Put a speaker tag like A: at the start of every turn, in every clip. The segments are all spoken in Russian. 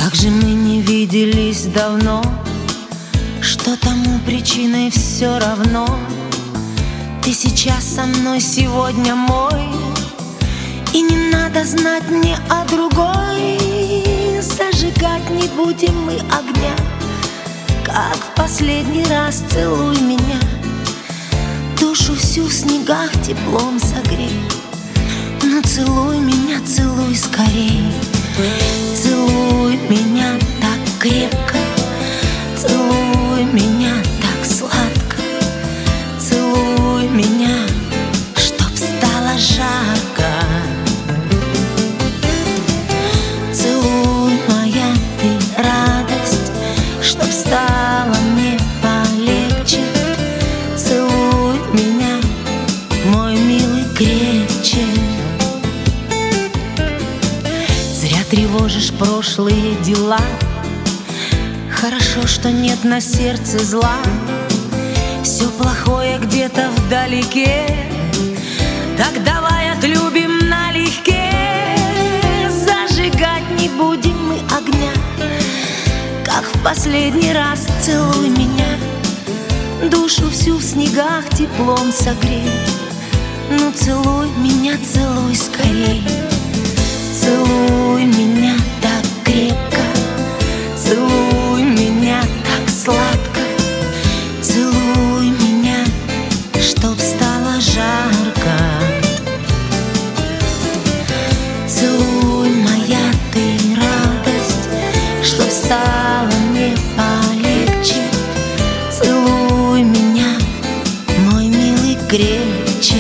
A: Как же мы не виделись давно, что тому причиной все равно. Ты сейчас со мной, сегодня мой, и не надо знать мне о другой. Зажигать не будем мы огня, как в последний раз целуй меня. Душу всю в снегах теплом согрей. Ну целуй меня, целуй скорей. Целуй меня так крепко, целуй меня так сладко, целуй меня, чтоб стало жарко. Целуй, моя ты радость, чтоб стало мне полегче. Целуй меня, мой милый, крепче. Зря тревожишь прошлые дела, хорошо, что нет на сердце зла. Все плохое где-то вдалеке, так давай отлюбим налегке. Зажигать не будем мы огня, как в последний раз целуй меня. Душу всю в снегах теплом согрей. Ну целуй меня, целуй скорей. Целуй меня так крепко, целуй меня так сладко, целуй меня, чтоб стало жарко. Целуй, моя ты радость, чтоб стало мне полегче. Целуй меня, мой милый, крепче.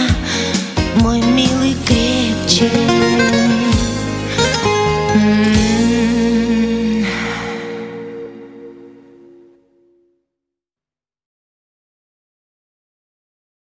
A: Мой милый, крепче.